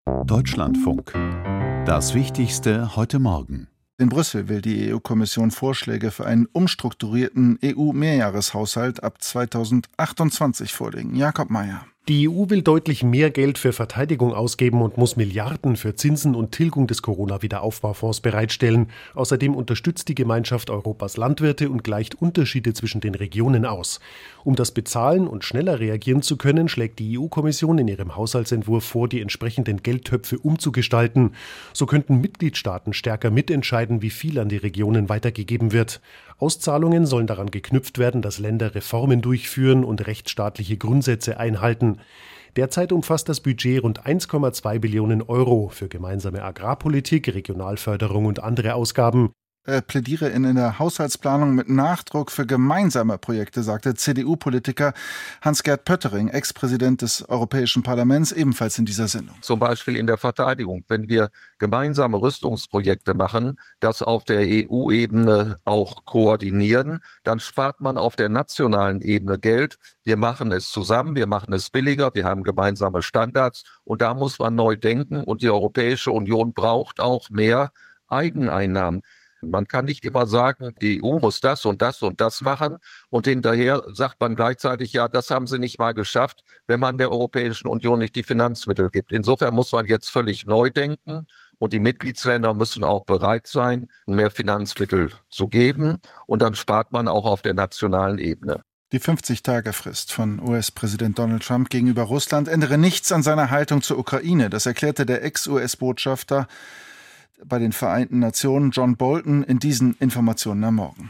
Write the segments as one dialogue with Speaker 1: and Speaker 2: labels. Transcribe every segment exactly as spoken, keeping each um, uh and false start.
Speaker 1: Deutschlandfunk. Das Wichtigste heute Morgen.
Speaker 2: In Brüssel will die E U-Kommission Vorschläge für einen umstrukturierten E U-Mehrjahreshaushalt ab zweitausendachtundzwanzig vorlegen. Jakob Mayer.
Speaker 3: Die E U will deutlich mehr Geld für Verteidigung ausgeben und muss Milliarden für Zinsen und Tilgung des Corona-Wiederaufbaufonds bereitstellen. Außerdem unterstützt die Gemeinschaft Europas Landwirte und gleicht Unterschiede zwischen den Regionen aus. Um das bezahlen und schneller reagieren zu können, schlägt die E U-Kommission in ihrem Haushaltsentwurf vor, die entsprechenden Geldtöpfe umzugestalten. So könnten Mitgliedstaaten stärker mitentscheiden, wie viel an die Regionen weitergegeben wird. Auszahlungen sollen daran geknüpft werden, dass Länder Reformen durchführen und rechtsstaatliche Grundsätze einhalten. Derzeit umfasst das Budget rund eins Komma zwei Billionen Euro für gemeinsame Agrarpolitik, Regionalförderung und andere Ausgaben.
Speaker 2: Er plädiere in der Haushaltsplanung mit Nachdruck für gemeinsame Projekte, sagte C D U-Politiker Hans-Gert Pöttering, Ex-Präsident des Europäischen Parlaments, ebenfalls in dieser Sendung.
Speaker 4: Zum Beispiel in der Verteidigung. Wenn wir gemeinsame Rüstungsprojekte machen, das auf der E U-Ebene auch koordinieren, dann spart man auf der nationalen Ebene Geld. Wir machen es zusammen, wir machen es billiger, wir haben gemeinsame Standards und da muss man neu denken und die Europäische Union braucht auch mehr Eigeneinnahmen. Man kann nicht immer sagen, die E U muss das und das und das machen und hinterher sagt man gleichzeitig, ja, das haben sie nicht mal geschafft, wenn man der Europäischen Union nicht die Finanzmittel gibt. Insofern muss man jetzt völlig neu denken und die Mitgliedsländer müssen auch bereit sein, mehr Finanzmittel zu geben und dann spart man auch auf der nationalen Ebene.
Speaker 2: Die fünfzig-Tage-Frist von U S-Präsident Donald Trump gegenüber Russland ändere nichts an seiner Haltung zur Ukraine. Das erklärte der Ex-U S-Botschafter bei den Vereinten Nationen John Bolton in diesen Informationen am Morgen.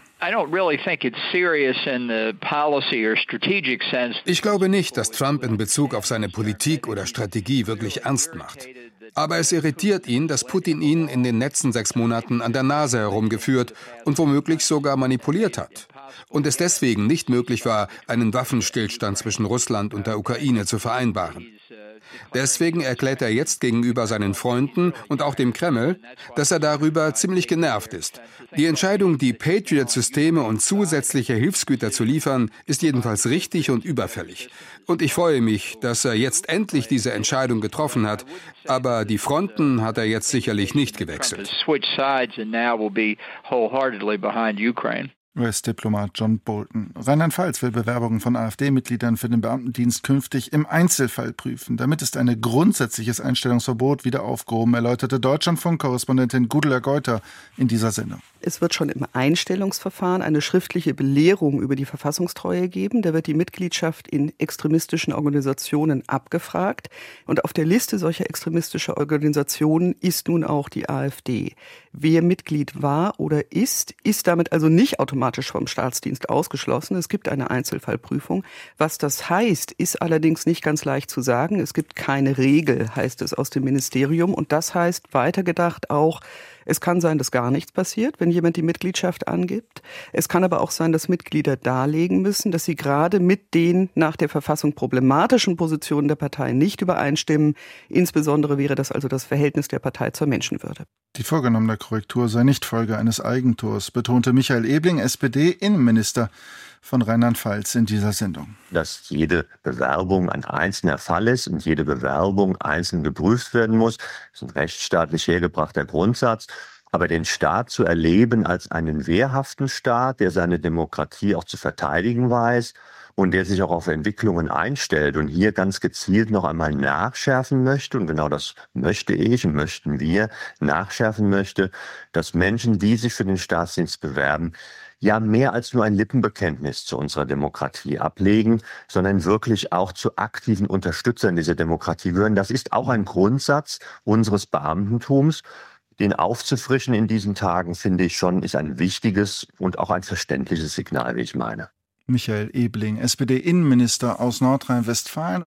Speaker 5: Ich glaube nicht, dass Trump in Bezug auf seine Politik oder Strategie wirklich ernst macht. Aber es irritiert ihn, dass Putin ihn in den letzten sechs Monaten an der Nase herumgeführt und womöglich sogar manipuliert hat. Und es deswegen nicht möglich war, einen Waffenstillstand zwischen Russland und der Ukraine zu vereinbaren. Deswegen erklärt er jetzt gegenüber seinen Freunden und auch dem Kreml, dass er darüber ziemlich genervt ist. Die Entscheidung, die Patriot-Systeme und zusätzliche Hilfsgüter zu liefern, ist jedenfalls richtig und überfällig. Und ich freue mich, dass er jetzt endlich diese Entscheidung getroffen hat. Aber die Fronten hat er jetzt sicherlich nicht gewechselt.
Speaker 2: U S-Diplomat John Bolton. Rheinland-Pfalz will Bewerbungen von AfD-Mitgliedern für den Beamtendienst künftig im Einzelfall prüfen. Damit ist ein grundsätzliches Einstellungsverbot wieder aufgehoben, erläuterte Deutschlandfunk-Korrespondentin Gudula Geuter in dieser Sendung.
Speaker 6: Es wird schon im Einstellungsverfahren eine schriftliche Belehrung über die Verfassungstreue geben. Da wird die Mitgliedschaft in extremistischen Organisationen abgefragt. Und auf der Liste solcher extremistischer Organisationen ist nun auch die AfD. Wer Mitglied war oder ist, ist damit also nicht automatisch vom Staatsdienst ausgeschlossen. Es gibt eine Einzelfallprüfung. Was das heißt, ist allerdings nicht ganz leicht zu sagen. Es gibt keine Regel, heißt es aus dem Ministerium. Und das heißt weitergedacht auch, es kann sein, dass gar nichts passiert, wenn jemand die Mitgliedschaft angibt. Es kann aber auch sein, dass Mitglieder darlegen müssen, dass sie gerade mit den nach der Verfassung problematischen Positionen der Partei nicht übereinstimmen. Insbesondere wäre das also das Verhältnis der Partei zur Menschenwürde.
Speaker 2: Die vorgenommene Korrektur sei nicht Folge eines Eigentors, betonte Michael Ebling, S P D-Innenminister von Rheinland-Pfalz in dieser Sendung.
Speaker 7: Dass jede Bewerbung ein einzelner Fall ist und jede Bewerbung einzeln geprüft werden muss, ist ein rechtsstaatlich hergebrachter Grundsatz. Aber den Staat zu erleben als einen wehrhaften Staat, der seine Demokratie auch zu verteidigen weiß und der sich auch auf Entwicklungen einstellt und hier ganz gezielt noch einmal nachschärfen möchte, und genau das möchte ich und möchten wir, nachschärfen möchte, dass Menschen, die sich für den Staatsdienst bewerben, ja mehr als nur ein Lippenbekenntnis zu unserer Demokratie ablegen, sondern wirklich auch zu aktiven Unterstützern dieser Demokratie gehören. Das ist auch ein Grundsatz unseres Beamtentums. Den aufzufrischen in diesen Tagen, finde ich schon, ist ein wichtiges und auch ein verständliches Signal, wie ich meine.
Speaker 2: Michael Ebling, S P D-Innenminister aus Nordrhein-Westfalen.